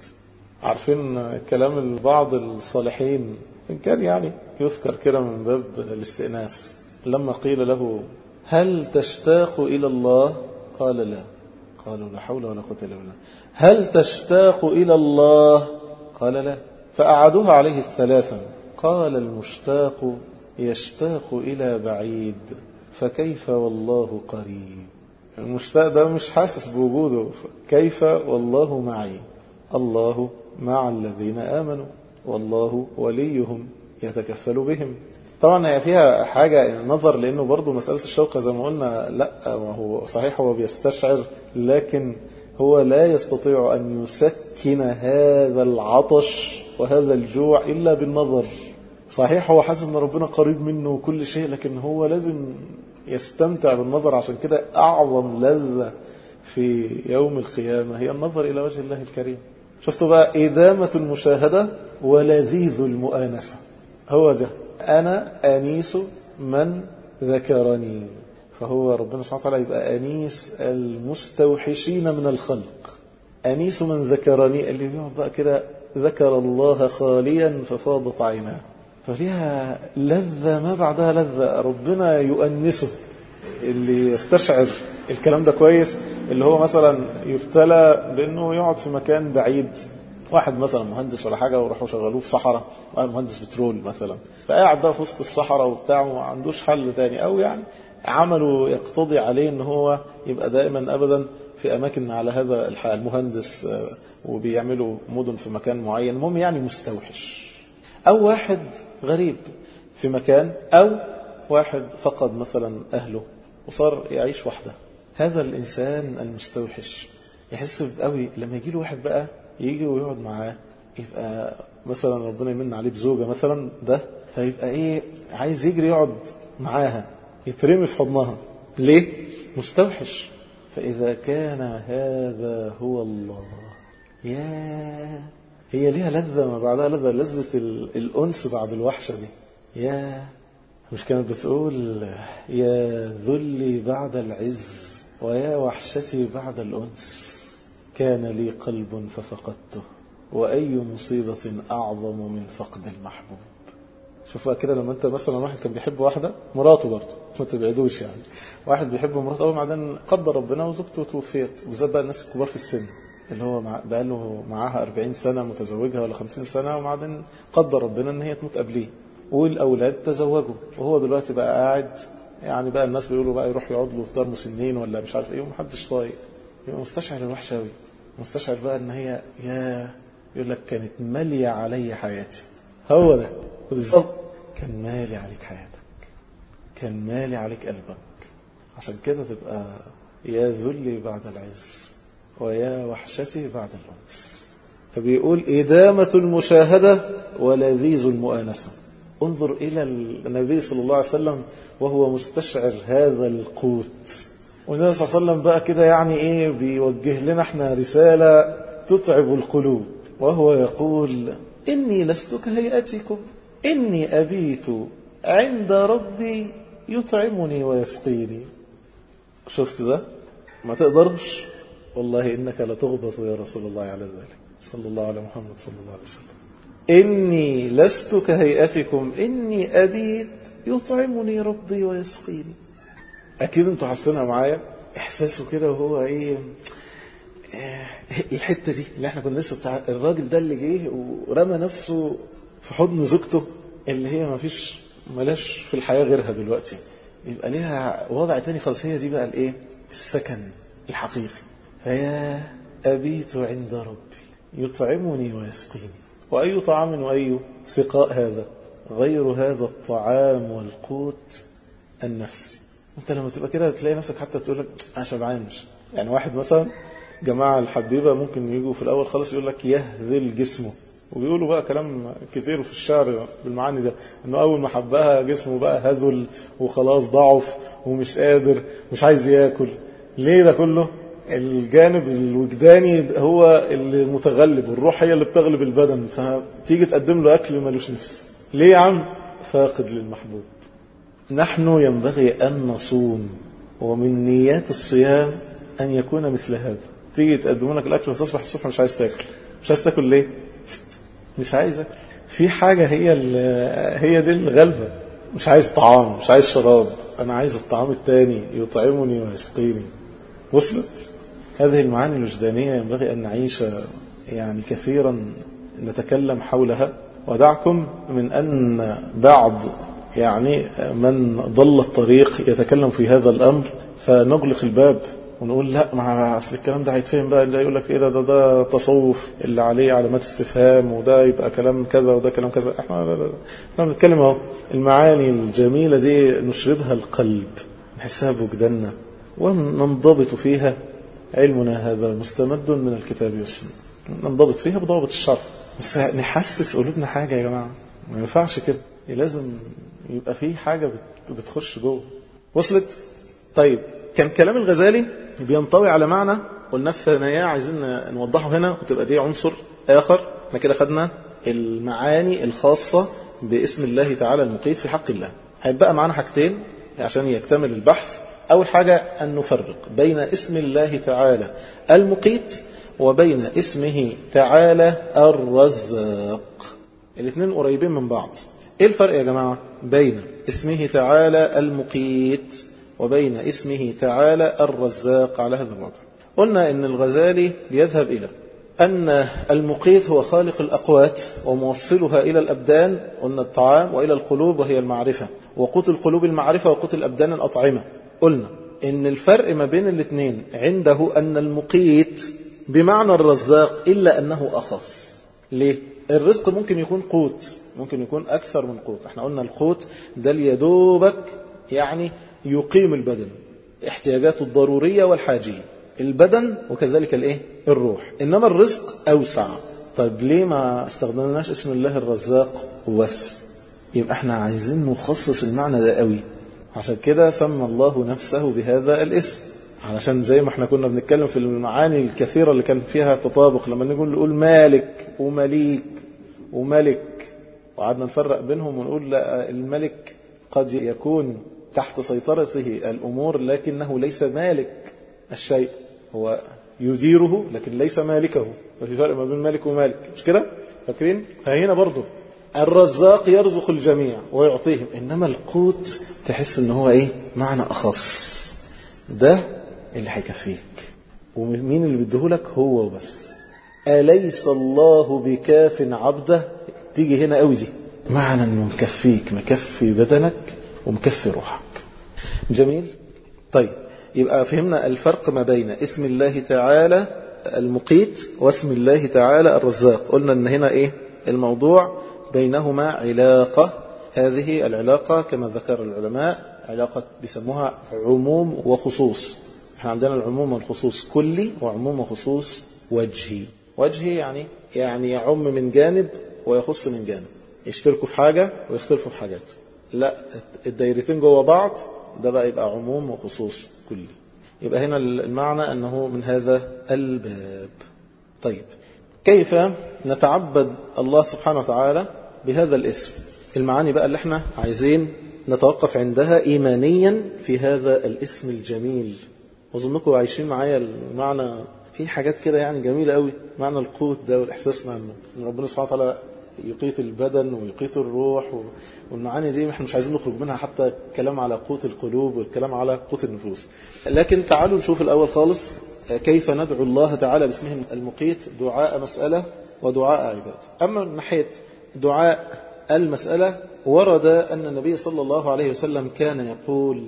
عارفين كلام البعض الصالحين، إن كان يعني يذكر كده من باب الاستئناس، لما قيل له هل تشتاق إلى الله؟ قال لا. قالوا لا حول ولا قوة إلا بالله. هل تشتاق إلى الله؟ قال لا. فأعادوها عليه الثلاثا. قال المشتاق يشتاق إلى بعيد، فكيف والله قريب. المشتاق ده مش حاسس بوجوده، كيف والله معي. الله مع الذين آمنوا والله وليهم يتكفل بهم. طبعا هي فيها حاجة نظر، لأنه برضو مسألة الشوق زي ما قلنا لا، ما هو صحيح هو بيستشعر، لكن هو لا يستطيع أن يسكن هذا العطش وهذا الجوع إلا بالنظر. صحيح هو حاسس أن ربنا قريب منه وكل شيء، لكن هو لازم يستمتع بالنظر. عشان كده أعظم لذة في يوم القيامة هي النظر إلى وجه الله الكريم. شفتوا بقى إدامة المشاهدة ولذيذ المؤانسة، هو ده أنا أنيس من ذكرني. فهو ربنا سبحانه وتعالى يبقى أنيس المستوحشين من الخلق، أنيس من ذكرني، اللي بيقعد بقى كده ذكر الله خاليا ففاضت عيناه، فليها لذة ما بعدها لذة. ربنا يؤنسه، اللي يستشعر الكلام ده كويس، اللي هو مثلا يبتلى بأنه يقعد في مكان بعيد، واحد مثلا مهندس ولا حاجة وراحوا شغلوه في صحراء، مهندس بترول مثلا، فقاعد بقى في وسط الصحراء وبتاع وما عندوش حل تاني، أو يعني عمله يقتضي عليه ان هو يبقى دائما أبدا في أماكن على هذا الحال، مهندس وبيعملوا مدن في مكان معين، المهم يعني مستوحش. أو واحد غريب في مكان، أو واحد فقد مثلا أهله وصار يعيش وحده. هذا الإنسان المستوحش يحس بقوي لما يجي له واحد بقى يجي ويقعد معاه، يبقى مثلا ربنا يمن عليه بزوجة مثلا ده، فيبقى ايه عايز يجري يقعد معاها، يترمي في حضنها. ليه؟ مستوحش. فإذا كان هذا هو الله، يا هي ليها لذة ما بعدها لذة، لذة الأنس بعد الوحشة دي. يا مش كانت بتقول يا ذلي بعد العز ويا وحشتي بعد الأنس، كان لي قلب ففقدته وأي مصيبة أعظم من فقد المحبوب. شوفوا كده، لما انت مثلا واحد كان بيحب واحدة، مراته برضه ما تبعدوش يعني، واحد بيحب مراته أول بعدين قدر ربنا وزوجته توفيت، وزاد بقى الناس الكبار في السن اللي هو بقى له معاها أربعين سنة متزوجها ولا خمسين سنة، وبعدين قدر ربنا ان هي تموت قبليه، والأولاد تزوجوا، وهو دلوقتي بقى قاعد يعني بقى الناس بيقولوا بقى يروح يقعد له في دار مسنين ولا مش عارف ايه، ومحدش طايق، يبقى مستشعر الوحشة قوي، مستشعر بقى ان هي يا يقول لك كانت مالية علي حياتي. هو ده بالظبط، كان مالي عليك حياتك، كان مالي عليك قلبك. عشان كده تبقى يا ذلي بعد العز ويا وحشتي بعد الأنس. فبيقول إدامة المشاهدة ولذيذ المؤانسة. انظر إلى النبي صلى الله عليه وسلم وهو مستشعر هذا القوت، والنبي صلى الله عليه وسلم بقى كده يعني إيه بيوجه لنا احنا رسالة تتعب القلوب، وهو يقول إني لست كهيئتكم، إني أبيت عند ربي يطعمني ويسقيني. شفت ده؟ ما تقدرش والله إنك لتغبط يا رسول الله على ذلك صلى الله على محمد صلى الله عليه وسلم. إني لست كهيئتكم إني أبيت يطعمني ربي ويسقيني. أكيد أنتوا حسنها معايا إحساسه كده، وهو إيه الحتة دي اللي احنا كنا لسه بتاع الراجل ده اللي جه ورمى نفسه في حضن زوجته اللي هي ما فيش ملاش في الحياة غيرها دلوقتي، يبقى ليها وضع تاني خالص. هي دي بقى الايه السكن الحقيقي. فيا أبيت عند ربي يطعمني ويسقيني. وأي طعام وأي سقاء هذا غير هذا الطعام والقوت النفسي. انت لما تبقى كده تلاقي نفسك حتى تقول لك انا شبعان، مش يعني واحد مثلا جماعة الحبيبة ممكن يجوا في الأول خالص يقول لك يهذل جسمه، وبيقولوا بقى كلام كتير في الشعر بالمعاني ده، انه اول ما حبها جسمه بقى هذل وخلاص ضعف ومش قادر مش عايز ياكل. ليه ده كله؟ الجانب الوجداني هو اللي متغلب، والروح هي اللي بتغلب البدن، فتيجي تقدم له اكل ملوش نفس. ليه يا عم؟ فاقد للمحبوب. نحن ينبغي ان نصوم، ومن نيات الصيام ان يكون مثل هذا. تيجي تقدموا لك الاكل وتصبح الصبح مش عايز تاكل. مش عايز تاكل ليه؟ مش عايز اكل. في حاجه هي هي دي الغلبه. مش عايز طعام، مش عايز شراب، انا عايز الطعام الثاني يطعمني ويسقيني. وصلت؟ هذه المعاني الوجدانيه ينبغي ان نعيش يعني كثيرا نتكلم حولها. ودعكم من ان بعض يعني من ضل الطريق يتكلم في هذا الامر فنغلق الباب ونقول لا، مع اصل الكلام ده هيتفهم بقى، اللي يقول لك ايه ده ده, ده تصوف اللي عليه علامات استفهام، وده يبقى كلام كذا وده كلام كذا. احنا لا لا لا. احنا بنتكلم اهو المعاني الجميله دي نشربها القلب، نحسها بوجداننا وننضبط فيها. علمنا هذا مستمد من الكتاب والسنه، ننضبط فيها بضابط الشرع، بس نحسس قلوبنا حاجه يا جماعه. ما ينفعش كده، لازم يبقى فيه حاجه بتخش جوه. وصلت؟ طيب، كان كلام الغزالي بينطوي على معنى، قلنا في ثانية عايزين نوضحه هنا وتبقى دي عنصر آخر. ما كده خدنا المعاني الخاصة باسم الله تعالى المقيت في حق الله. هيبقى معنا حاجتين عشان يكتمل البحث. أول حاجة أن نفرق بين اسم الله تعالى المقيت وبين اسمه تعالى الرزاق. الاثنين قريبين من بعض. ايه الفرق يا جماعة بين اسمه تعالى المقيت وبين اسمه تعالى الرزاق على هذا الوضع؟ قلنا ان الغزالي بيذهب الى ان المقيت هو خالق الاقوات وموصلها الى الابدان، قلنا الطعام، والى القلوب وهي المعرفة، وقوت القلوب المعرفة، وقوت الابدان الاطعمة. قلنا ان الفرق ما بين الاثنين عنده ان المقيت بمعنى الرزاق الا انه اخص. ليه؟ الرزق ممكن يكون قوت، ممكن يكون اكثر من قوت. احنا قلنا القوت ده ليدوبك يعني يقيم البدن، احتياجاته الضرورية والحاجية، البدن وكذلك الايه الروح. انما الرزق اوسع. طيب ليه ما استخدمناش اسم الله الرزاق وبس؟ يبقى احنا عايزين نخصص المعنى ده قوي. عشان كده سمى الله نفسه بهذا الاسم، علشان زي ما احنا كنا بنتكلم في المعاني الكثيرة اللي كان فيها تطابق، لما نقول نقول مالك ومليك وملك، وقعدنا نفرق بينهم ونقول لا، الملك قد يكون تحت سيطرته الأمور لكنه ليس مالك الشيء، هو يديره لكن ليس مالكه. وفي فرق ما بين مالك ومالك، مش كده؟ فاكرين؟ فهنا برضو الرزاق يرزق الجميع ويعطيهم، إنما القوت تحس إن هو إيه معنى أخص، ده اللي هيكفيك. ومين اللي بيديهولك؟ هو وبس. أليس الله بكاف عبده؟ تيجي هنا قوي دي معنى إنه مكفيك، مكفي بدنك ومكفي روحك. جميل. طيب، يبقى فهمنا الفرق ما بين اسم الله تعالى المقيت واسم الله تعالى الرزاق. قلنا ان هنا ايه الموضوع بينهما علاقة. هذه العلاقة كما ذكر العلماء علاقة بيسموها عموم وخصوص. احنا عندنا العموم والخصوص كلي، وعموم وخصوص وجهي. وجهي يعني يعني يعم من جانب ويخص من جانب، يشتركوا في حاجة ويختلفوا في حاجات. لا، الدايرتين جوه بعض، ده بقى يبقى عموم وخصوص كلي. يبقى هنا المعنى أنه من هذا الباب. طيب، كيف نتعبد الله سبحانه وتعالى بهذا الاسم؟ المعاني بقى اللي احنا عايزين نتوقف عندها إيمانيا في هذا الاسم الجميل. وظنكم عايشين معايا المعنى في حاجات كده يعني جميلة قوي. معنى القوت ده والإحساسنا أن ربنا سبحانه وتعالى يقيت البدن ويقيت الروح، والمعاني دي احنا مش عايزين نخرج منها، حتى الكلام على قوت القلوب والكلام على قوت النفوس. لكن تعالوا نشوف الأول خالص كيف ندعو الله تعالى باسمه المقيت دعاء مسألة ودعاء عباد. أما من ناحية دعاء المسألة، ورد أن النبي صلى الله عليه وسلم كان يقول: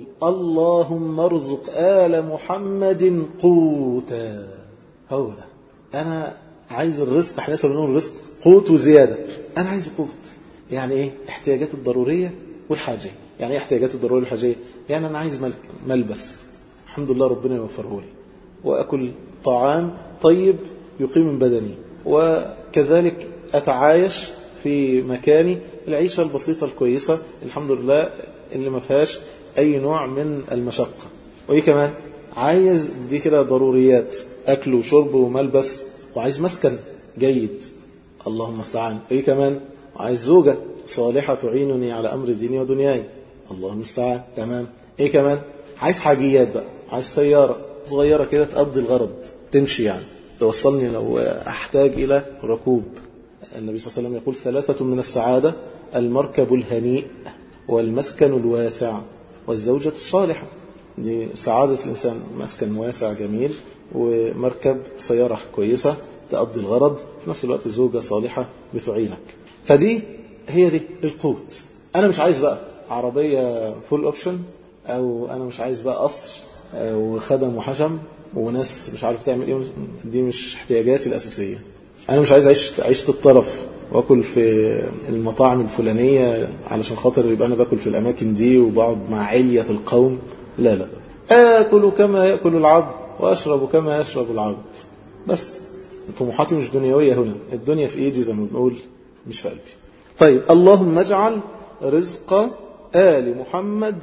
اللهم ارزق آل محمد قوتا. هو ده أنا عايز الرزق. احنا لسه بنقول الرزق قوت وزيادة. أنا عايز قوت، يعني إيه؟ احتياجات الضرورية والحاجية. يعني إيه احتياجات الضرورية والحاجية؟ يعني أنا عايز ملبس، الحمد لله ربنا يوفره لي، وأكل طعام طيب يقيم بدني، وكذلك أتعايش في مكاني العيشة البسيطة الكويسة الحمد لله اللي ما فيهاش أي نوع من المشقة. وإيه كمان عايز دي كده ضروريات أكل وشرب وملبس، وعايز مسكن جيد اللهم استعان. إيه كمان عايز زوجة صالحة تعينني على أمر ديني ودنياي اللهم استعان. تمام. إيه كمان عايز حاجيات بقى، عايز سيارة صغيرة كده تقضي الغرض تمشي يعني توصلني لو أحتاج إلى ركوب. النبي صلى الله عليه وسلم يقول ثلاثة من السعادة: المركب الهنيء والمسكن الواسع والزوجة الصالحة. دي سعادة الإنسان، مسكن واسع جميل ومركب سيارة كويسة تقضي الغرض في نفس الوقت زوجة صالحة بتعينك. فدي هي دي القوت. أنا مش عايز بقى عربية فول أوبشن، أو أنا مش عايز بقى قصر وخدم وحشم وناس مش عارف تعمل إيه. دي مش احتياجاتي الأساسية. أنا مش عايز أعيش عيشة الطرف وأكل في المطاعم الفلانية علشان خاطر يبقى أنا باكل في الأماكن دي وبقعد مع علية القوم. لا لا آكل كما يأكل العبد وأشرب كما يشرب العبد. بس طموحاتي مش دنيوية هنا، الدنيا في إيدي زي ما بنقول مش في قلبي. طيب اللهم اجعل رزق آل محمد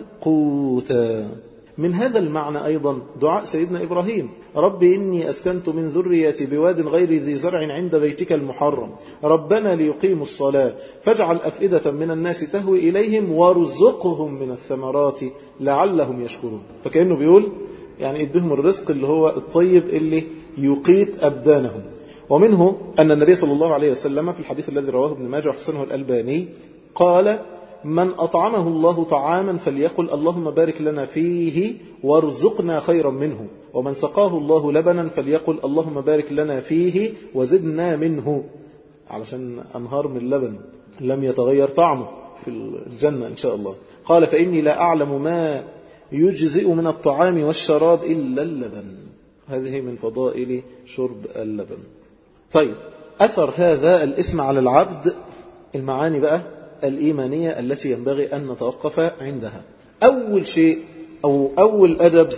قوتا. من هذا المعنى أيضا دعاء سيدنا إبراهيم: رب إني أسكنت من ذريتي بواد غير ذي زرع عند بيتك المحرم ربنا ليقيموا الصلاة فاجعل أفئدة من الناس تهوي إليهم وارزقهم من الثمرات لعلهم يشكرون. فكأنه بيقول يعني ادهم الرزق اللي هو الطيب اللي يقيت أبدانهم. ومنه أن النبي صلى الله عليه وسلم في الحديث الذي رواه ابن ماجه وحسنه الألباني قال: من أطعمه الله طعاما فليقل اللهم بارك لنا فيه وارزقنا خيرا منه، ومن سقاه الله لبنا فليقل اللهم بارك لنا فيه وزدنا منه، علشان أنهار من اللبن لم يتغير طعمه في الجنة إن شاء الله. قال: فإني لا أعلم ما يجزئ من الطعام والشراب إلا اللبن. هذه من فضائل شرب اللبن. طيب أثر هذا الاسم على العبد، المعاني بقى الإيمانية التي ينبغي أن نتوقف عندها. أول شيء أو أول أدب: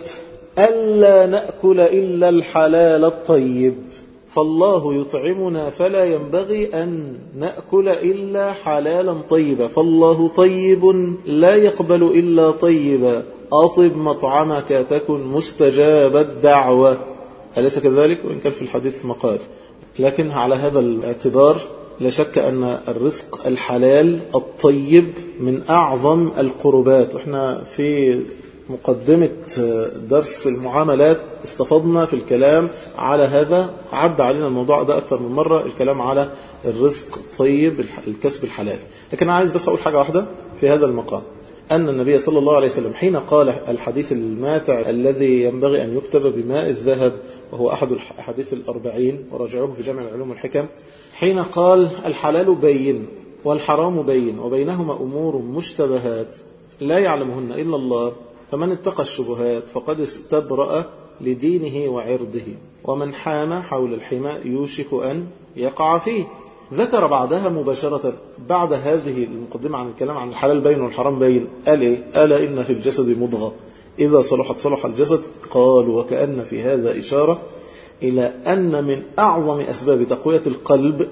ألا نأكل إلا الحلال الطيب، فالله يطعمنا فلا ينبغي أن نأكل إلا حلالا طيبا، فالله طيب لا يقبل إلا طيبا، أطب مطعمك تكن مستجاب الدعوة. أليس كذلك؟ وإن كان في الحديث مقال، لكن على هذا الاعتبار لا شك أن الرزق الحلال الطيب من أعظم القربات. وإحنا في مقدمة درس المعاملات استفضنا في الكلام على هذا، عد علينا الموضوع ده أكثر من مرة، الكلام على الرزق الطيب الكسب الحلال. لكن أنا عايز بس أقول حاجة واحدة في هذا المقام: أن النبي صلى الله عليه وسلم حين قال الحديث الماتع الذي ينبغي أن يكتب بماء الذهب، وهو أحد الحديث الأربعين وراجعوه في جامع العلوم والحكم، حين قال الحلال بين والحرام بين وبينهما أمور مشتبهات لا يعلمهن إلا الله، فمن اتقى الشبهات فقد استبرأ لدينه وعرضه، ومن حام حول الحمى يوشك أن يقع فيه. ذكر بعدها مباشرة بعد هذه المقدمة عن الكلام عن الحلال بين والحرام بين، قال إيه؟ ألا إن في الجسد مضغة إذا صلحت صلح الجسد. قالوا وكأن في هذا إشارة إلى أن من أعظم أسباب تقوية القلب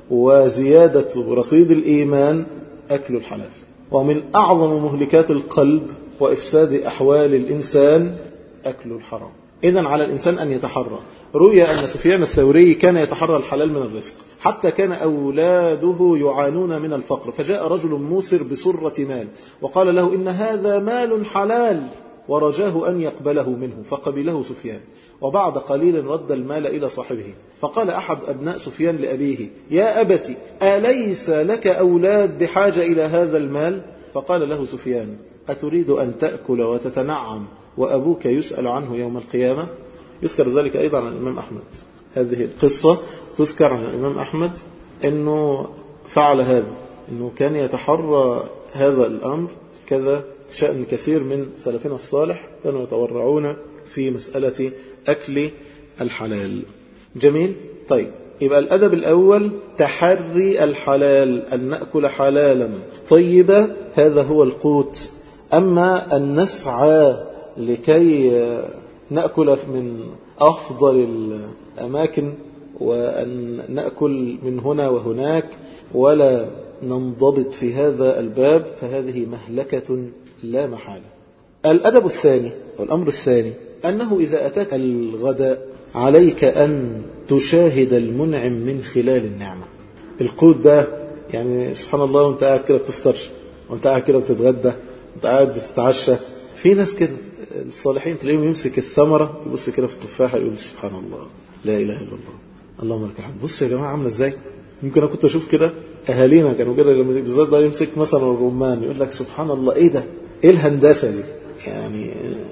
وزيادة رصيد الإيمان أكل الحلال، ومن أعظم مهلكات القلب وإفساد أحوال الإنسان أكل الحرام. إذن على الإنسان أن يتحرى. روي أن سفيان الثوري كان يتحرى الحلال من الرزق، حتى كان أولاده يعانون من الفقر، فجاء رجل موسر بسرة مال وقال له إن هذا مال حلال، ورجاه أن يقبله منه، فقبله سفيان، وبعد قليل رد المال إلى صاحبه. فقال أحد أبناء سفيان لأبيه: يا أبت أليس لك أولاد بحاجة إلى هذا المال؟ فقال له سفيان: أتريد أن تأكل وتتنعم وأبوك يسأل عنه يوم القيامة؟ يذكر ذلك أيضا عن الإمام أحمد. هذه القصة تذكر عن الإمام أحمد أنه فعل هذا، أنه كان يتحرى هذا الأمر. كذا شأن كثير من سلفنا الصالح كانوا يتورعون في مسألة أكل الحلال. جميل. طيب يبقى الأدب الأول تحري الحلال، أن نأكل حلالا طيبا، هذا هو القوت. أما أن نسعى لكي نأكل من أفضل الأماكن وأن نأكل من هنا وهناك ولا ننضبط في هذا الباب، فهذه مهلكة لا محالة. الأدب الثاني والأمر الثاني أنه إذا أتاك الغداء عليك أن تشاهد المنعم من خلال النعمة. القوت ده يعني سبحان الله، وانت قاعد كده بتفطر، وانت قاعد كده بتتغدى، وانت قاعد بتتعشى، في ناس كده الصالحين تلاقيهم يمسك الثمرة يبص كده في التفاحة يقول سبحان الله لا إله إلا الله اللهم لك الحمد. بص يا جماعة عاملة ازاي. يمكن أنا كنت أشوف كده أهالينا كانوا كده بالذات ده يمسك مثلا الرمان يقول لك سبحان الله ايه ده، ايه الهندسة دي. يعني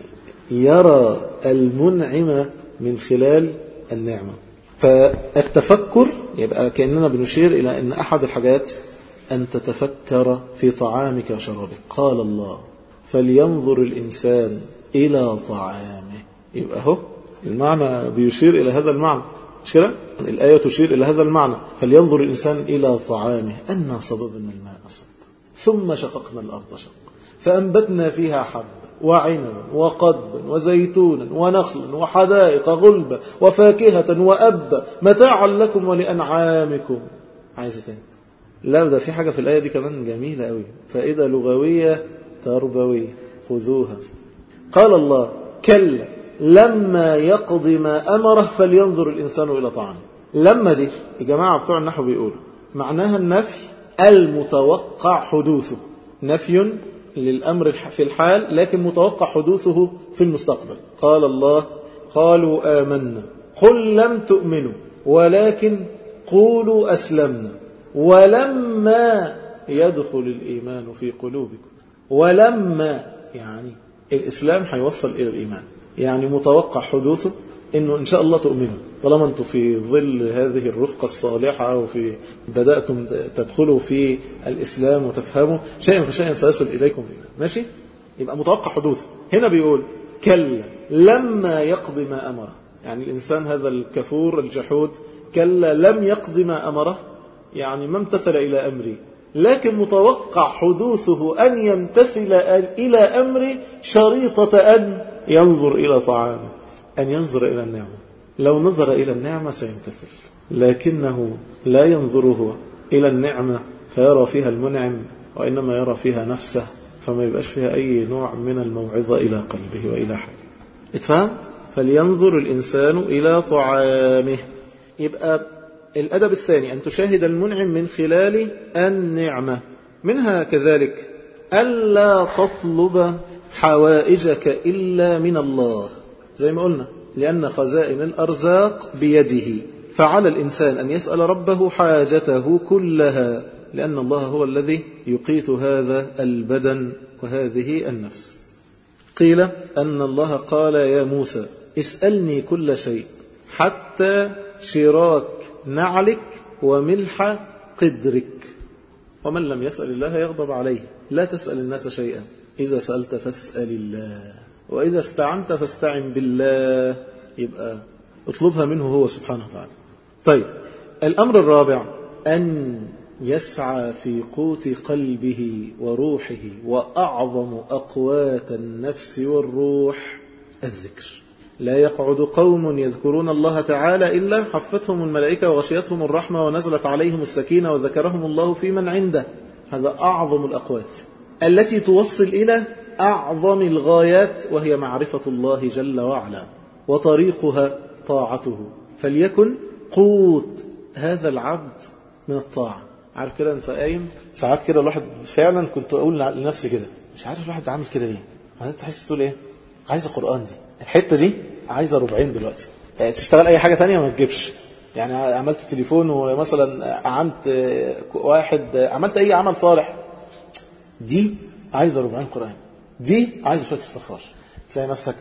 يرى المنعم من خلال النعمة. فالتفكر يبقى كأننا بنشير إلى أن أحد الحاجات أن تتفكر في طعامك وشرابك. قال الله فلينظر الإنسان إلى طعامه. يبقى هو المعنى بيشير إلى هذا المعنى، مش كده؟ الآية تشير إلى هذا المعنى. فلينظر الإنسان إلى طعامه أنا صببنا الماء صبا ثم شققنا الأرض شقا فأنبتنا فيها حبا وعنبا وقضبا وزيتونا ونخلا وحدائق غلبا وفاكهة وأبا متاعا لكم ولأنعامكم. عايزة تاني؟ لا، ده في حاجة في الآية دي كمان جميلة قوي، فائدة لغوية تربوية، خذوها. قال الله كلا لما يقضي ما أمره فلينظر الإنسان إلى طعامه. لما دي الجماعة بتوع النحو بيقولوا معناها النفي المتوقع حدوثه، نفي للأمر في الحال لكن متوقع حدوثه في المستقبل. قال الله قالوا آمنا قل لم تؤمنوا ولكن قولوا أسلمنا ولما يدخل الإيمان في قلوبكم. ولما يعني الإسلام هيوصل إلى الإيمان، يعني متوقع حدوثه إنه إن شاء الله تؤمنوا طالما أنتم في ظل هذه الرفقة الصالحة وفي بدأتم تدخلوا في الإسلام وتفهموا شيئا فشيئا سيصل إليكم الإيمان. ماشي؟ يبقى متوقع حدوثه. هنا بيقول كلا لما يقضي ما أمره، يعني الإنسان هذا الكفور الجحود كلا لم يقضي ما أمره، يعني ما امتثل إلى أمري، لكن متوقع حدوثه أن يمتثل إلى أمري شريطة أن ينظر إلى طعامه، أن ينظر إلى النعمة. لو نظر إلى النعمة سيمتثل، لكنه لا ينظره إلى النعمة فيرى فيها المنعم، وإنما يرى فيها نفسه، فما يبقاش فيها أي نوع من الموعظة إلى قلبه وإلى حاله. اتفهم؟ فلينظر الإنسان إلى طعامه. يبقى الأدب الثاني أن تشاهد المنعم من خلال النعمة. منها كذلك ألا تطلب حوائجك إلا من الله، زي ما قلنا لأن خزائن الأرزاق بيده، فعلى الإنسان أن يسأل ربه حاجته كلها، لأن الله هو الذي يقيت هذا البدن وهذه النفس. قيل أن الله قال يا موسى اسألني كل شيء حتى شراك نعلك وملح قدرك، ومن لم يسأل الله يغضب عليه. لا تسأل الناس شيئا، إذا سألت فاسأل الله، وإذا استعنت فاستعن بالله. يبقى اطلبها منه هو سبحانه وتعالى. طيب الأمر الرابع أن يسعى في قوت قلبه وروحه، وأعظم أقوات النفس والروح الذكر. لا يقعد قوم يذكرون الله تعالى إلا حفتهم الملائكة وغشيتهم الرحمة ونزلت عليهم السكينة وذكرهم الله في من عنده. هذا أعظم الأقوات التي توصل إلى أعظم الغايات، وهي معرفة الله جل وعلا وطريقها طاعته. فليكن قوت هذا العبد من الطاعة. عارف كده أنت قايم ساعات كده الواحد فعلا كنت أقول لنفسي كده مش عارف الواحد عامل كده ليه، ما تحس تقول إيه عايز القرآن دي الحتة دي عايزة ربعين دلوقتي، يعني تشتغل أي حاجة تانية ما تجيبش. يعني عملت تليفون ومثلا أعنت واحد، عملت أي عمل صالح، دي عايزة ربعين قرآن، دي عايزة شوية استغفار. تلاقي نفسك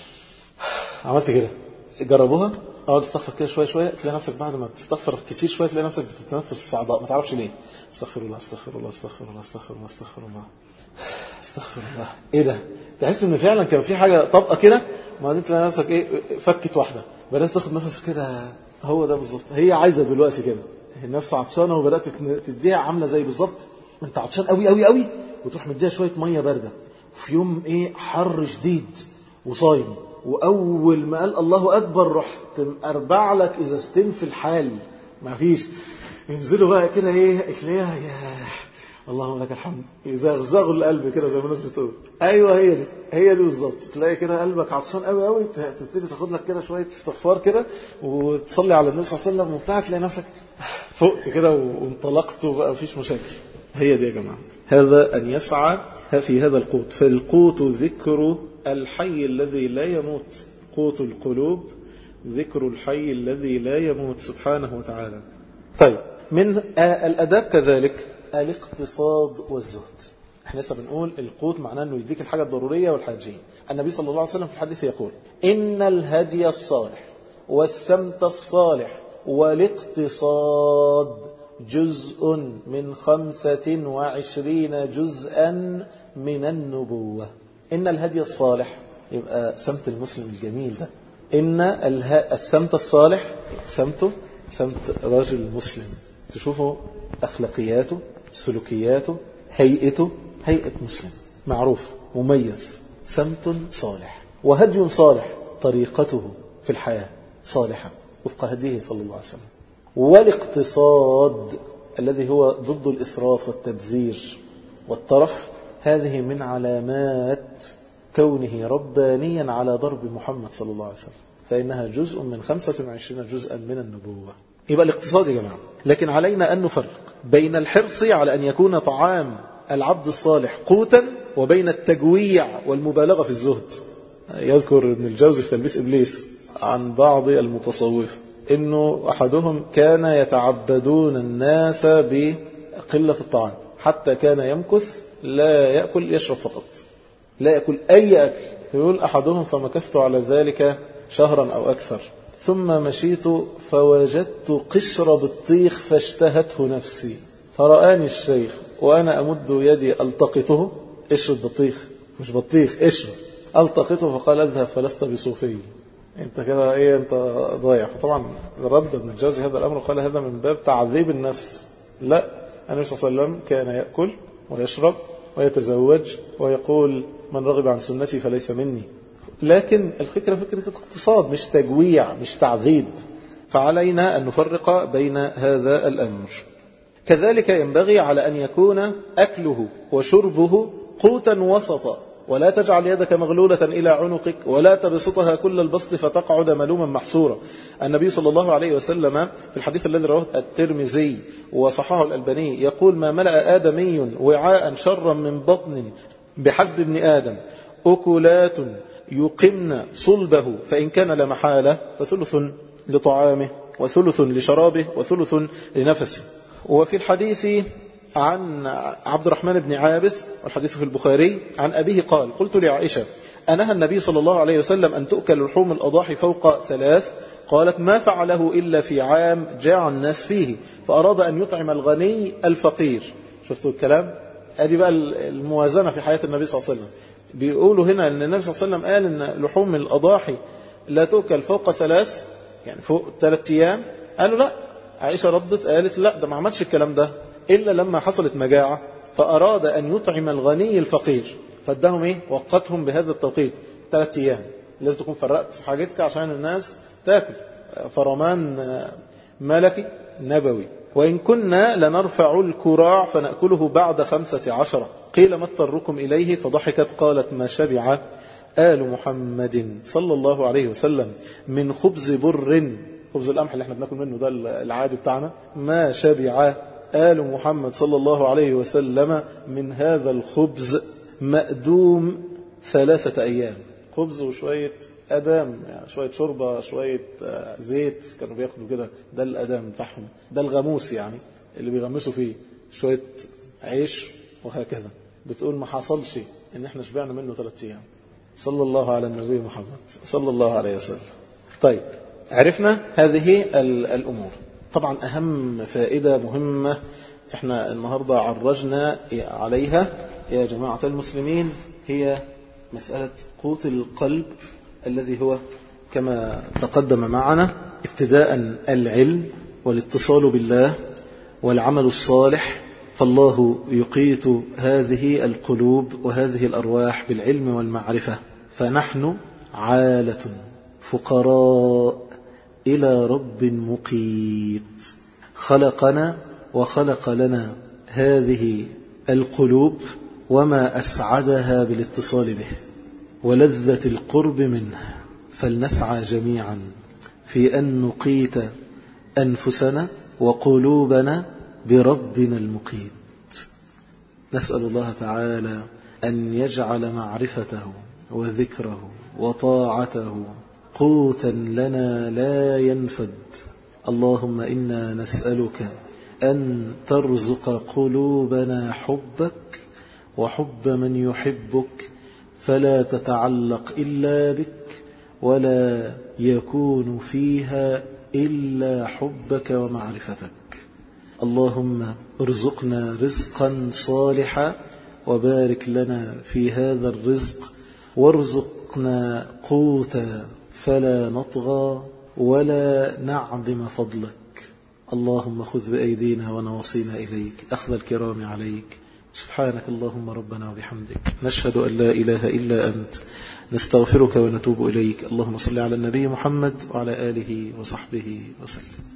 عملت كده. جربوها، اقعد استغفر كده شوية شوية، تلاقي نفسك بعد ما تستغفر كتير شوية تلاقي نفسك بتتنفس الصعداء، ما تعرفش ليه. استغفر الله استغفر الله استغفر الله استغفر الله استغفر الله استغفر الله. ايه ده؟ تحس ان فعلا كان في حاجة طبقة كده، وبعدين تلاقي نفسك ايه فكت واحدة، بدأت تاخد نفس كده. هو ده بالظبط، هي عايزة دلوقتي كده، النفس عطشانة وبدأت تديها عاملة زي بالظبط انت عطشان قوي قوي قوي، وتروح مديها شوية مية باردة في يوم ايه حر شديد وصايم، وأول ما قال الله أكبر رحت أربع لك إزازتين في الحال، ما فيش. ينزلوا بقى كده إيه إكليها، يا اللهم لك الحمد، يزغزغوا القلب كده زي ما الناس بتقول. أيوة هي دي، هي دي بالظبط. تلاقي كده قلبك عطشان قوي قوي، تبتدي تاخد لك كده شوية استغفار كده وتصلي على النبي صلى الله عليه وسلم وبتاع، تلاقي نفسك فقت كده وانطلقت وبقى مفيش مشاكل. هي دي يا جماعة، هذا أن يسعى في هذا القوت. فالقوت ذكر الحي الذي لا يموت، قوت القلوب ذكر الحي الذي لا يموت سبحانه وتعالى. طيب، من الأداب كذلك الاقتصاد والزهد. احنا لسه بنقول القوت معناه انه يديك الحاجة الضرورية والحاجية. النبي صلى الله عليه وسلم في الحديث يقول: إن الهدي الصالح والسمت الصالح والاقتصاد جزء من خمسة وعشرين جزءا من النبوة. إن الهدي الصالح يبقى سمت المسلم الجميل ده. إن السمت الصالح سمته سمت رجل مسلم، تشوفوا أخلاقياته، سلوكياته، هيئته، هيئة مسلم معروف مميز، سمت صالح. وهدي صالح، طريقته في الحياة صالحة وفق هديه صلى الله عليه وسلم. والاقتصاد الذي هو ضد الإسراف والتبذير والطرف، هذه من علامات كونه ربانيا على ضرب محمد صلى الله عليه وسلم، فإنها جزء من خمسة وعشرين جزءا من النبوة. يبقى الاقتصاد يا جماعة. لكن علينا أن نفرق بين الحرص على أن يكون طعام العبد الصالح قوتا وبين التجويع والمبالغة في الزهد. يذكر ابن الجوزي في تلبيس إبليس عن بعض المتصوف إنه أحدهم كان يتعبدون الناس بقلة الطعام، حتى كان يمكث لا يأكل، يشرب فقط، لا يأكل أي أكل. يقول أحدهم: فمكثت على ذلك شهرا أو أكثر، ثم مشيت فوجدت قشر بطيخ فاشتهته نفسي، فرآني الشيخ وأنا أمد يدي ألتقطه، قشر بطيخ مش بطيخ، قشر، ألتقطه، فقال: اذهب فلست بصوفي، انت كده ايه، انت ضايع. فطبعا رد ابن الجوزي هذا الأمر وقال: هذا من باب تعذيب النفس. لا، النبي صلى الله عليه وسلم كان يأكل ويشرب ويتزوج ويقول: من رغب عن سنتي فليس مني. لكن الفكرة فكرة اقتصاد، مش تجويع، مش تعذيب. فعلينا أن نفرق بين هذا الأمر. كذلك ينبغي على أن يكون أكله وشربه قوتا وسطا، ولا تجعل يدك مغلولة إلى عنقك ولا تبسطها كل البسط فتقعد ملوما محسورا. النبي صلى الله عليه وسلم في الحديث الذي رواه الترمذي وصححه الألباني يقول: ما ملأ آدمي وعاء شرا من بطن بحسب ابن آدم أكلات يقمن صلبه، فإن كان لمحالة فثلث لطعامه وثلث لشرابه وثلث لنفسه. وفي الحديث عن عبد الرحمن بن عابس، والحديث في البخاري، عن أبيه قال: قلت لعائشة: أنهى النبي صلى الله عليه وسلم أن تؤكل لحوم الأضاحي فوق ثلاث؟ قالت: ما فعله إلا في عام جاع الناس فيه فأراد أن يطعم الغني الفقير. شفتوا الكلام؟ أدي بقى الموازنة في حياة النبي صلى الله عليه وسلم. بيقولوا هنا أن النبي صلى الله عليه وسلم قال أن لحوم الأضاحي لا تؤكل فوق ثلاث، يعني فوق ثلاث أيام. قالوا لا. عائشة ردت قالت: لا، ده ما عملش الكلام ده إلا لما حصلت مجاعة فأراد أن يطعم الغني الفقير، فادهم إيه؟ وقتهم بهذا التوقيت ثلاث أيام، لازم تكون فرقت حاجتك عشان الناس تأكل. فرمان ملكي نبوي. وإن كنا لنرفع الكراع فنأكله بعد خمسة عشر. قيل: ما اضطركم إليه؟ فضحكت قالت: ما شبع آل محمد صلى الله عليه وسلم من خبز بر، خبز القمح اللي احنا بناكل منه ده العادي بتاعنا، ما شبع آل محمد صلى الله عليه وسلم من هذا الخبز مأدوم ثلاثة أيام. خبز وشوية أدام، يعني شوية شوربة، شوية زيت كانوا بياكلوا كده، ده الأدام بتاعهم، ده الغموس يعني اللي بيغمسوا فيه، شوية عيش وهكذا. بتقول ما حصلش إن احنا شبعنا منه ثلاثة أيام. صلى الله على النبي محمد صلى الله عليه وسلم. طيب، عرفنا هذه الأمور. طبعا أهم فائدة مهمة احنا النهاردة عرجنا عليها يا جماعة المسلمين هي مسألة قوت القلب، الذي هو كما تقدم معنا ابتداء العلم والاتصال بالله والعمل الصالح. فالله يقيت هذه القلوب وهذه الأرواح بالعلم والمعرفة، فنحن عالة فقراء إلى رب مقيت خلقنا وخلق لنا هذه القلوب وما أسعدها بالاتصال به ولذة القرب منه، فلنسعى جميعا في أن نقيت أنفسنا وقلوبنا بربنا المقيت. نسأل الله تعالى أن يجعل معرفته وذكره وطاعته قوتا لنا لا ينفد. اللهم إنا نسألك أن ترزق قلوبنا حبك وحب من يحبك، فلا تتعلق إلا بك ولا يكون فيها إلا حبك ومعرفتك. اللهم ارزقنا رزقا صالحا وبارك لنا في هذا الرزق، وارزقنا قوتا فلا نطغى ولا نعدم فضلك. اللهم خذ بأيدينا ونواصينا إليك أخذ الكرام عليك. سبحانك اللهم ربنا وبحمدك، نشهد أن لا إله إلا أنت، نستغفرك ونتوب إليك. اللهم صل على النبي محمد وعلى آله وصحبه وسلم.